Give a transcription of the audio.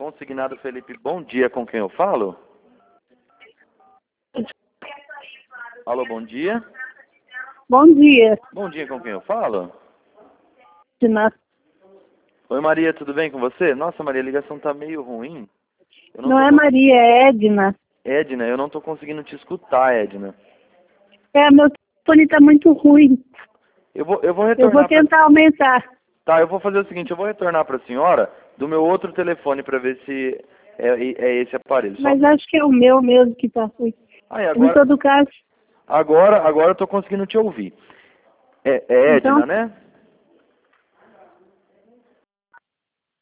Consignado Felipe, bom dia, com quem eu falo? Alô, bom dia. Bom dia. Bom dia, com quem eu falo? Edna. Oi, Maria, tudo bem com você? Nossa, Maria, a ligação tá meio ruim. Eu Não tô é Maria, é Edna. Edna, eu não tô conseguindo te escutar, Edna. Meu telefone está muito ruim. Eu vou Eu retornar vou tentar aumentar. Tá, eu vou fazer o seguinte, eu vou retornar para a senhora do meu outro telefone para ver se é esse aparelho. Mas acho que é o meu mesmo que está ruim. Aí, Em todo caso. agora eu tô conseguindo te ouvir. É Edna, Então, né?